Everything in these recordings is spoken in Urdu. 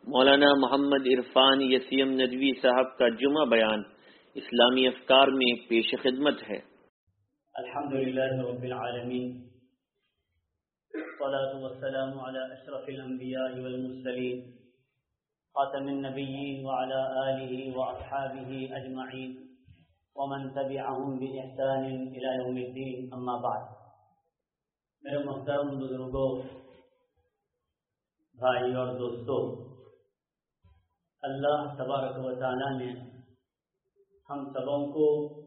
مولانا محمد عرفان یسیم ندوی صاحب کا جمعہ بیان اسلامی افکار میں پیش خدمت ہے۔ الحمدللہ رب العالمین، والصلاة والسلام علی اشرف الانبیاء والمرسلین، خاتم النبیین وعلی آلہ واصحابہ اجمعین ومن تبعہم بإحسان الی یوم الدین، اما بعد۔ میرے محترم بزرگوں، بھائی اور دوستوں، اللہ تبارک و تعالی نے ہم سبوں کو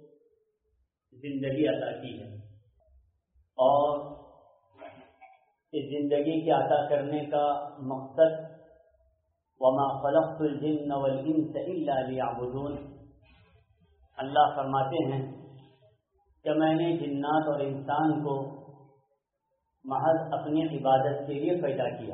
زندگی عطا کی ہے، اور اس زندگی کے عطا کرنے کا مقصد وما خلقت الجن والانس الا لیعبدون، اللہ فرماتے ہیں کہ میں نے جنات اور انسان کو محض اپنی عبادت کے لیے پیدا کیا،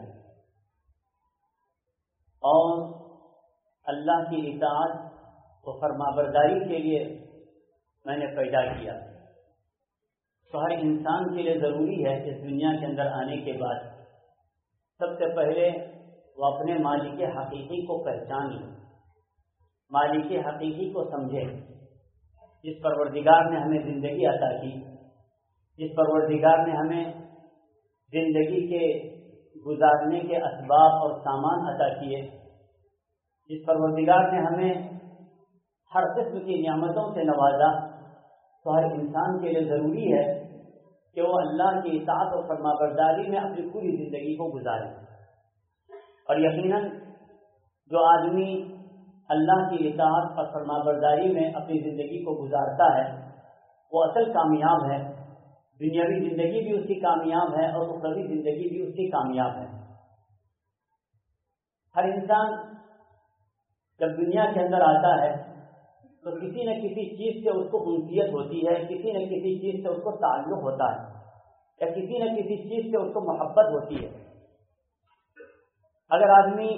اور اللہ کی اطاعت و فرمانبرداری کے لیے میں نے پیدا کیا۔ تو ہر انسان کے لیے ضروری ہے اس دنیا کے اندر آنے کے بعد سب سے پہلے وہ اپنے مالک حقیقی کو پہچان لے، مالک حقیقی کو سمجھے، جس پروردگار نے ہمیں زندگی عطا کی، جس پروردگار نے ہمیں زندگی کے گزارنے کے اسباب اور سامان عطا کیے، جس پروردگار نے ہمیں ہر قسم کی نعمتوں سے نوازا، تو ہر انسان کے لیے ضروری ہے کہ وہ اللہ کی اطاعت اور فرمانبرداری میں اپنی پوری زندگی کو گزارے۔ اور یقیناً جو آدمی اللہ کی اطاعت اور فرمانبرداری میں اپنی زندگی کو گزارتا ہے وہ اصل کامیاب ہے، دنیاوی زندگی بھی اس کی کامیاب ہے اور اخروی زندگی بھی اس کی کامیاب ہے۔ ہر انسان جب دنیا کے اندر آتا ہے تو کسی نہ کسی چیز سے اس کو انسیت ہوتی ہے، کسی نہ کسی چیز سے اس کو تعلق ہوتا ہے، یا کسی نہ کسی چیز سے اس کو محبت ہوتی ہے۔ اگر آدمی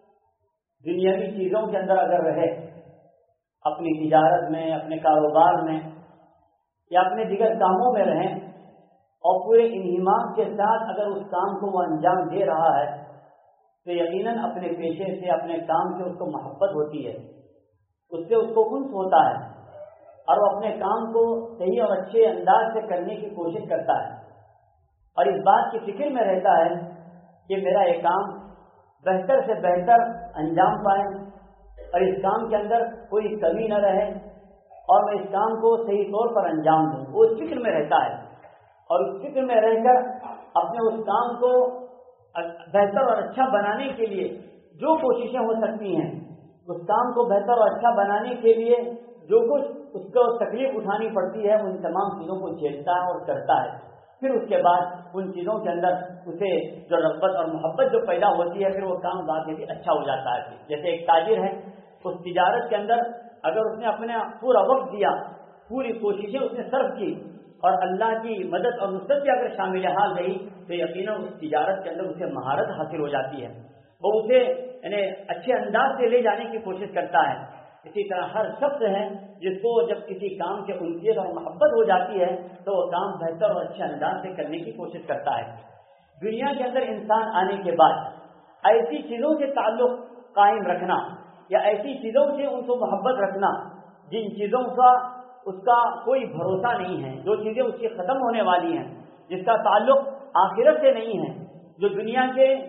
دنیاوی چیزوں کے اندر اگر رہے، اپنی تجارت میں، اپنے کاروبار میں یا اپنے دیگر کاموں میں رہیں، اور پورے انہمام کے ساتھ اگر اس کام کو وہ انجام دے رہا ہے، تو یقیناً اپنے پیشے سے، اپنے کام سے اس کو محبت ہوتی ہے، اس سے اس کو انس ہوتا ہے، اور وہ اپنے کام کو صحیح اور اچھے انداز سے کرنے کی کوشش کرتا ہے، اور اس بات کی فکر میں رہتا ہے کہ میرا یہ کام بہتر سے بہتر انجام پائے، اور اس کام کے اندر کوئی کمی نہ رہے، اور میں اس کام کو صحیح طور پر انجام دوں۔ وہ اس فکر میں رہتا ہے، اور اس فکر میں رہ کر اپنے اس کام کو بہتر اور اچھا بنانے کے لیے جو کوششیں ہو سکتی ہیں، اس کام کو بہتر اور اچھا بنانے کے لیے جو کچھ اس کو تکلیف اٹھانی پڑتی ہے، ان تمام چیزوں کو جھیلتا ہے اور کرتا ہے۔ پھر اس کے بعد ان چیزوں کے اندر اسے جو رغبت اور محبت جو پیدا ہوتی ہے، پھر وہ کام واقعی بھی اچھا ہو جاتا ہے۔ جیسے ایک تاجر ہے، اس تجارت کے اندر اگر اس نے اپنا پورا وقت دیا، پوری کوششیں اس نے صرف کی، اور اللہ کی مدد اور نصرت بھی اگر شامل حال رہی، تو یقیناً اس تجارت کے اندر اسے مہارت حاصل ہو جاتی ہے، وہ اسے یعنی اچھے انداز سے لے جانے کی کوشش کرتا ہے۔ اسی طرح ہر شخص ہے جس کو جب کسی کام کے انسیت اور محبت ہو جاتی ہے تو وہ کام بہتر اور اچھے انداز سے کرنے کی کوشش کرتا ہے۔ دنیا کے اندر انسان آنے کے بعد ایسی چیزوں سے تعلق قائم رکھنا، یا ایسی چیزوں سے ان کو محبت رکھنا جن چیزوں کا اس کا کوئی بھروسہ نہیں ہے، جو چیزیں اس کی ختم ہونے والی ہیں، جس کا تعلق آخرت سے نہیں ہے، جو دنیا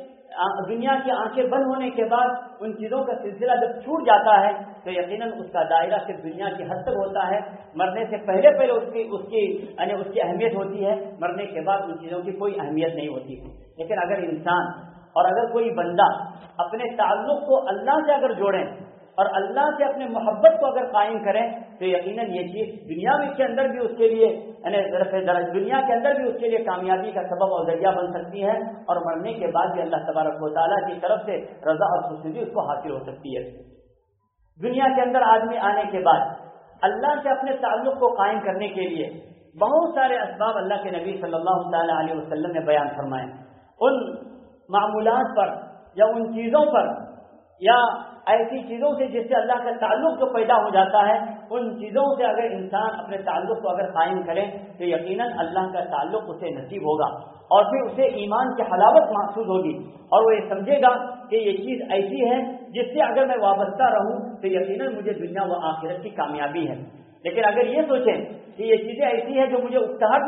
کی آنکھیں بند ہونے کے بعد ان چیزوں کا سلسلہ جب چھوٹ جاتا ہے تو یقیناً اس کا دائرہ صرف دنیا کی حد تک ہوتا ہے۔ مرنے سے پہلے اس کی اہمیت ہوتی ہے، مرنے کے بعد ان چیزوں کی کوئی اہمیت نہیں ہوتی۔ لیکن اگر انسان اور اگر کوئی بندہ اپنے تعلق کو اللہ سے اگر جوڑیں اور اللہ سے اپنے محبت کو اگر قائم کریں، تو یقیناً یہ چیز دنیا کے اندر بھی اس کے لیے دنیا کے اندر بھی اس کے لیے کامیابی کا سبب اور ذریعہ بن سکتی ہے، اور مرنے کے بعد بھی اللہ تبارک و تعالیٰ کی طرف سے رضا اور خوشنودی اس کو حاصل ہو سکتی ہے۔ دنیا کے اندر آدمی آنے کے بعد اللہ سے اپنے تعلق کو قائم کرنے کے لیے بہت سارے اسباب اللہ کے نبی صلی اللہ تعالی علیہ وسلم نے بیان فرمائے۔ ان معمولات پر یا ان چیزوں پر یا ایسی چیزوں سے جس سے اللہ کا تعلق جو پیدا ہو جاتا ہے، ان چیزوں سے اگر انسان اپنے تعلق کو اگر قائم کرے تو یقیناً اللہ کا تعلق اسے نصیب ہوگا، اور پھر اسے ایمان کی حلاوت محسوس ہوگی، اور وہ یہ سمجھے گا کہ یہ چیز ایسی ہے جس سے اگر میں وابستہ رہوں تو یقیناً مجھے دنیا و آخرت کی کامیابی ہے۔ لیکن اگر یہ سوچیں کہ یہ چیزیں ایسی ہیں جو مجھے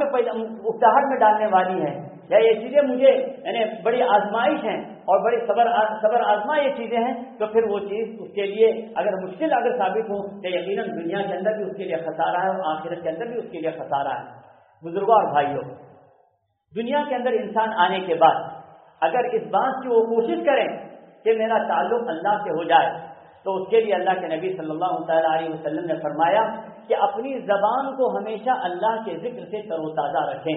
اکتاہٹ میں ڈالنے والی ہیں، یا یہ چیزیں مجھے یعنی بڑی آزمائش ہیں اور بڑی صبر آزما یہ چیزیں ہیں، تو پھر وہ چیز اس کے لیے اگر مشکل اگر ثابت ہو تو یقیناً دنیا کے اندر بھی اس کے لیے خسارہ ہے اور آخرت کے اندر بھی اس کے لیے خسارہ ہے۔ بزرگوں اور بھائیوں، دنیا کے اندر انسان آنے کے بعد اگر اس بات کی وہ کوشش کریں کہ میرا تعلق اللہ سے ہو جائے، تو اس کے لیے اللہ کے نبی صلی اللہ تعالیٰ علیہ وسلم نے فرمایا کہ اپنی زبان کو ہمیشہ اللہ کے ذکر سے تر و تازہ رکھیں۔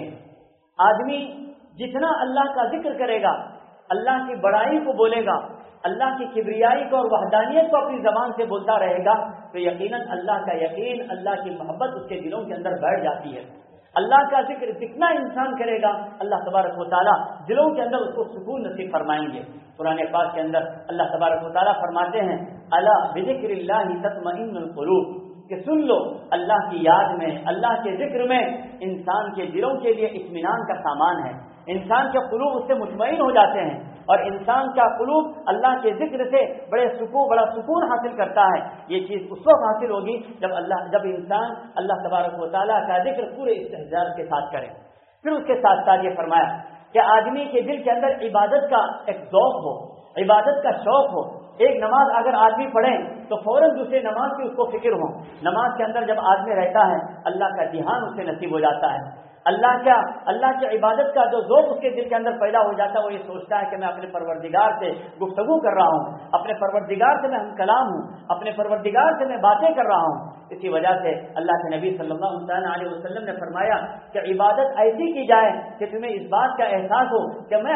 آدمی جتنا اللہ کا ذکر کرے گا، اللہ کی بڑائی کو بولے گا، اللہ کی کبریائی کو اور وحدانیت کو اپنی زبان سے بولتا رہے گا، تو یقیناً اللہ کا یقین، اللہ کی محبت اس کے دلوں کے اندر بیٹھ جاتی ہے۔ اللہ کا ذکر جتنا انسان کرے گا، اللہ تبارک و تعالیٰ دلوں کے اندر اس کو سکون نصیب فرمائیں گے۔ قرآن پاک کے اندر اللہ تبارک و تعالیٰ فرماتے ہیں، الا بذکر اللہ تطمئن القلوب، کہ سن لو اللہ کی یاد میں، اللہ کے ذکر میں انسان کے دلوں کے لیے اطمینان کا سامان ہے، انسان کے قلوب اس سے مطمئن ہو جاتے ہیں، اور انسان کا قلوب اللہ کے ذکر سے بڑا سکون حاصل کرتا ہے۔ یہ چیز اس وقت حاصل ہوگی جب انسان اللہ تبارک و تعالیٰ کا ذکر پورے استحضار کے ساتھ کرے۔ پھر اس کے ساتھ ساتھ یہ فرمایا کہ آدمی کے دل کے اندر عبادت کا ایک ذوق ہو، عبادت کا شوق ہو۔ ایک نماز اگر آدمی پڑھے تو فوراً دوسرے نماز کی اس کو فکر ہو۔ نماز کے اندر جب آدمی رہتا ہے، اللہ کا دھیان اسے نصیب ہو جاتا ہے، اللہ کی عبادت کا جو ذوق اس کے دل کے اندر پیدا ہو جاتا ہے، وہ یہ سوچتا ہے کہ میں اپنے پروردگار سے گفتگو کر رہا ہوں، اپنے پروردگار سے میں ہم کلام ہوں، اپنے پروردگار سے میں باتیں کر رہا ہوں۔ اسی وجہ سے اللہ کے نبی صلی اللہ علیہ وسلم نے فرمایا کہ عبادت ایسی کی جائے کہ تمہیں اس بات کا احساس ہو کہ میں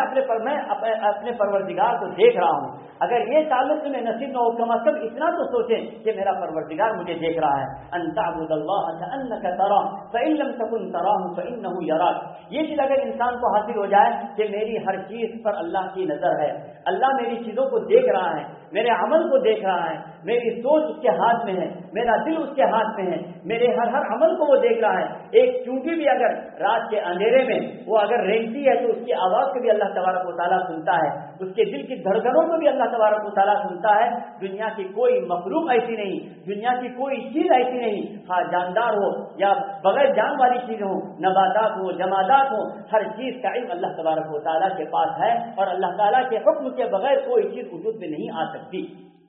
اپنے پروردگار کو دیکھ رہا ہوں۔ اگر یہ تعلق تمہیں نصیب نہ ہو، کم از کم اتنا تو سوچیں کہ میرا پروردگار مجھے دیکھ رہا ہے۔ ان تعبد اللہ کأنک تراہ فإن لم تکن تراہ فإنہ یراک۔ یہ چیز اگر انسان کو حاصل ہو جائے کہ میری ہر چیز پر اللہ کی نظر ہے، اللہ میری چیزوں کو دیکھ رہا ہے، میرے عمل کو دیکھ رہا ہے، میری سوچ اس کے ہاتھ میں ہے، میرا دل اس کے ہاتھ میں ہے، میرے ہر عمل کو وہ دیکھ رہا ہے۔ ایک چونٹی بھی اگر رات کے اندھیرے میں وہ اگر رینگتی ہے تو اس کی آواز کو بھی اللہ تبارک و تعالیٰ سنتا ہے، اس کے دل کی دھڑکنوں کو بھی اللہ تبارک و تعالیٰ سنتا ہے۔ دنیا کی کوئی مخلوق ایسی نہیں، دنیا کی کوئی چیز ایسی نہیں، ہاں جاندار ہو یا بغیر جان والی چیز ہو، نباتات ہو، جمادات ہو، ہر چیز کا علم اللہ تبارک و تعالیٰ کے پاس ہے، اور اللہ تعالیٰ کے حکم کے بغیر کوئی چیز وجود میں نہیں آ سکتی۔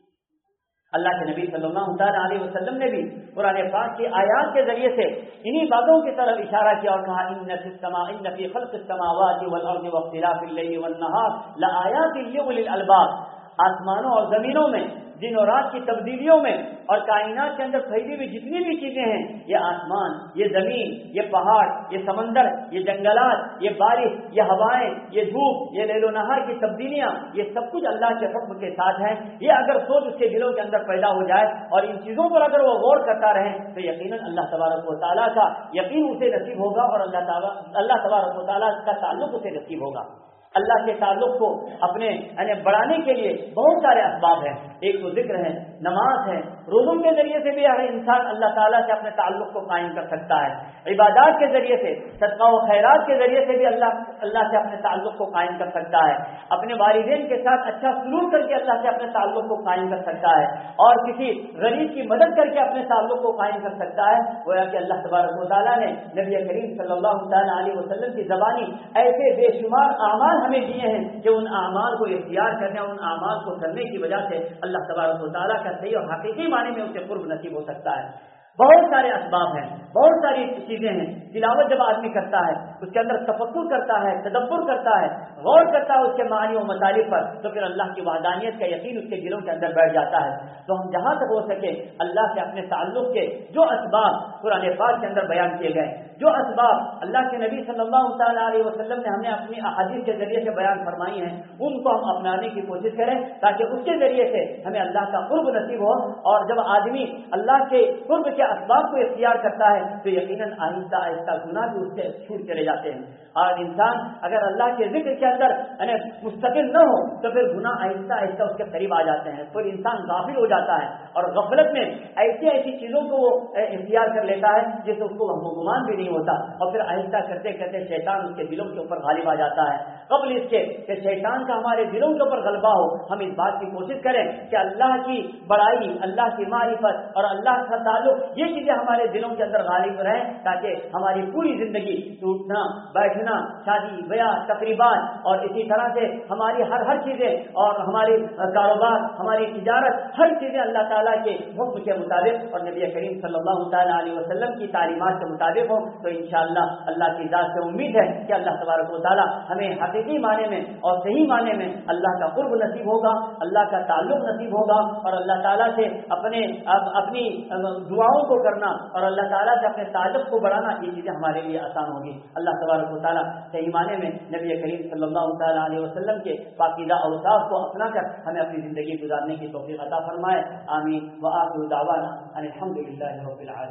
اللہ کے نبی صلی اللہ تعالیٰ علیہ وسلم نے بھی قرآن پاک کی آیات کے ذریعے سے انہی باتوں کی طرف اشارہ کیا اور کہا، ان فی خلق السماوات والارض واختلاف اللیل والنہار لآیات لأولی الالباب۔ آسمانوں اور زمینوں میں، دن اور رات کی تبدیلیوں میں اور کائنات کے اندر پھیلی ہوئی جتنی بھی چیزیں ہیں، یہ آسمان، یہ زمین، یہ پہاڑ، یہ سمندر، یہ جنگلات، یہ بارش، یہ ہوائیں، یہ دھوپ، یہ لیل و نہار کی تبدیلیاں، یہ سب کچھ اللہ کے حکم کے ساتھ ہے۔ یہ اگر سوچ اس کے دلوں کے اندر پیدا ہو جائے اور ان چیزوں پر اگر وہ غور کرتا رہے تو یقیناً اللہ تبارک و تعالیٰ کا یقین اسے نصیب ہوگا، اور اللہ تبارک و تعالیٰ کا تعلق اسے نصیب ہوگا۔ اللہ کے تعلق کو اپنے بڑھانے کے لیے بہت سارے اسباب ہیں۔ ایک تو ذکر ہے، نماز ہے، روزوں کے ذریعے سے بھی ہر انسان اللہ تعالیٰ سے اپنے تعلق کو قائم کر سکتا ہے، عبادات کے ذریعے سے، صدقہ و خیرات کے ذریعے سے بھی اللہ سے اپنے تعلق کو قائم کر سکتا ہے، اپنے والدین کے ساتھ اچھا سلوک کر کے اللہ سے اپنے تعلق کو قائم کر سکتا ہے، اور کسی غریب کی مدد کر کے اپنے تعلق کو قائم کر سکتا ہے۔ گویا کہ اللہ تبارک و تعالیٰ نے نبی کریم صلی اللہ تعالیٰ علیہ وسلم کی زبانی ایسے بے شمار اعمال ہمیں دیے ہیں کہ ان اعمال کو اختیار کرنے، ان اعمال کو کرنے کی وجہ سے اللہ تبارک و تعالیٰ کا صحیح اور حقیقی معنی میں اسے قرب نصیب ہو سکتا ہے۔ بہت سارے اسباب ہیں، بہت ساری چیزیں ہیں۔ تلاوت جب آدمی کرتا ہے، اس کے اندر تفکر کرتا ہے، تدبر کرتا ہے، غور کرتا ہے اس کے معنی و مطالب پر، تو پھر اللہ کی وحدانیت کا یقین اس کے دلوں کے اندر بیٹھ جاتا ہے۔ تو ہم جہاں تک ہو سکے اللہ سے اپنے تعلق کے جو اسباب قرآن پاک کے اندر بیان کیے گئے، جو اسباب اللہ کے نبی صلی اللہ تعالیٰ علیہ وسلم نے ہمیں اپنی احادیث کے ذریعے سے بیان فرمائی ہیں، ان کو ہم اپنانے کی کوشش کریں تاکہ اس کے ذریعے سے ہمیں اللہ کا قرب نصیب ہو۔ اور جب آدمی اللہ کے قرب کے اسباب کو اختیار کرتا ہے تو یقیناً آہستہ آہستہ گناہ بھی اس سے چھوٹ چلے جاتے ہیں. اور انسان اگر اللہ کے ذکر کے اندر یعنی مستقل نہ ہو تو پھر گناہ آہستہ آہستہ اس کے قریب آ جاتے ہیں. پھر انسان غافل ہو جاتا ہے اور غفلت میں ایسی چیزوں کو وہ اختیار کر لیتا ہے جس سے اس کو ہم گمان بھی نہیں ہوتا, اور پھر آہستہ کرتے کرتے شیطان اس کے دلوں کے اوپر غالب آ جاتا ہے. قبل اس کے کہ شیطان کا ہمارے دلوں کے اوپر غلبہ ہو, ہم اس بات کی کوشش کریں کہ اللہ کی بڑائی, اللہ کی معرفت اور اللہ کا تعلق, یہ چیزیں ہمارے دلوں کے اندر غالب رہیں, تاکہ ہماری پوری زندگی ٹوٹنا بیٹھنا, شادی بیاہ تقریبات اور اسی طرح سے ہماری ہر چیزیں اور ہماری کاروبار, ہماری تجارت, ہر چیزیں اللہ تعالیٰ کے حکم کے مطابق اور نبی کریم صلی اللہ تعالیٰ علیہ وسلم کی تعلیمات کے مطابق ہو, تو انشاءاللہ اللہ کی ذات سے امید ہے کہ اللہ تبارک و تعالیٰ ہمیں حقیقی معنی میں اور صحیح معنی میں اللہ کا قرب نصیب ہوگا, اللہ کا تعلق نصیب ہوگا, اور اللہ تعالیٰ سے اپنی دعاؤں کو کرنا اور اللہ تعالیٰ سے اپنے تعلق کو بڑھانا, یہ چیزیں ہمارے لیے آسان ہوگی. اللہ تبارک و تعالیٰ صحیح معنی میں نبی کریم صلی اللہ تعالیٰ علیہ وسلم کے پاکیزہ اوصاف کو اپنا کر ہمیں اپنی زندگی گزارنے کی توفیق عطا فرمائے. آمین. وآخر دعوانا ان الحمد للہ رب العالمین.